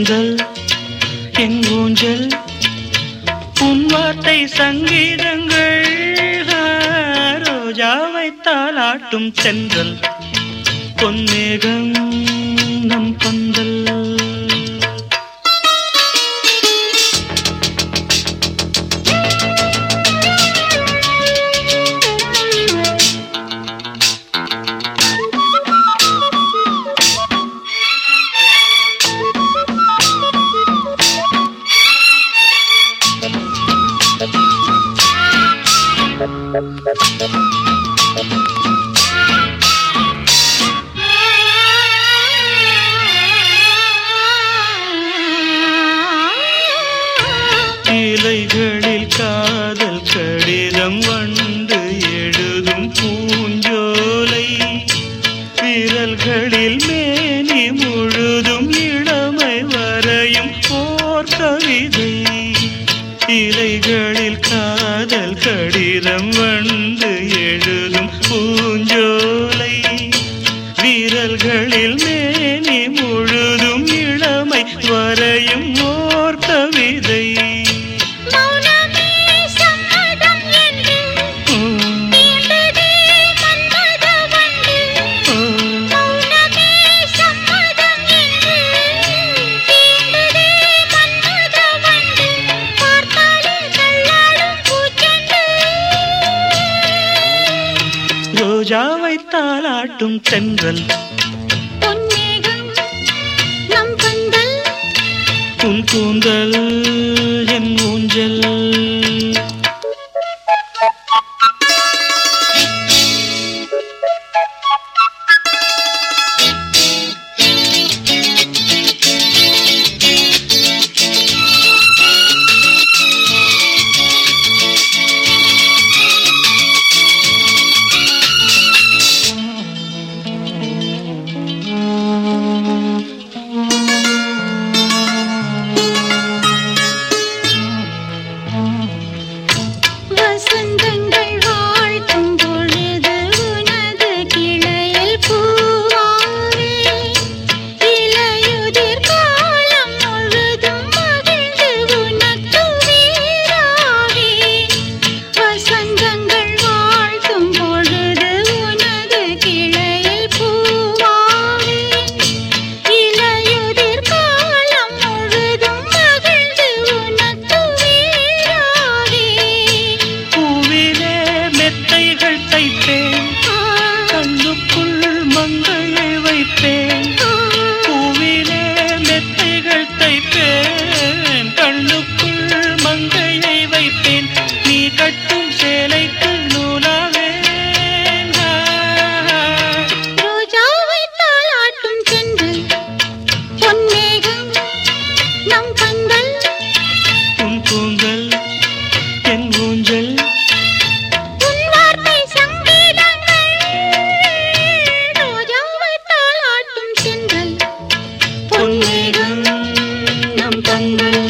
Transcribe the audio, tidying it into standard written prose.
கூந்தல் என் ஊஞ்சல் உன் வார்த்தை சங்கீதங்கள் ரோஜாவை தாலாட்டும் தென்றல் பொன்மேகம் நம் பந்தல் இலைகளில் காதல் கடிதம் வந்து எழுதும் பூஞ்சோலை விரல்களில் மேனி முழுதும் இளமை வரையும் ஓர் கவிதை இலைகளில் காதல் கடிதம் வந்து எழுதும் பூஞ்சோலை விரல்களில் மேனி முழுதும் இளமை வரையும் ஓர் கவிதை ரோஜாவை தாலாட்டும் தென்றல் பொன்மேகம் நம் பந்தல் உன் கூந்தல் என் ஊஞ்சல் பூவிலே மெத்தைகள் தைப்பேன் கண்ணுக்குள் மங்கையை வைப்பேன் நீ கட்டும் சேலைக்கு நூலாவேன் ரோஜாவை தாலாட்டும் தென்றல் பொன்மேகம் நம் பந்தல் உன் கூந்தல் என் ஊஞ்சல் பொன்மேகம் நம் பந்தல்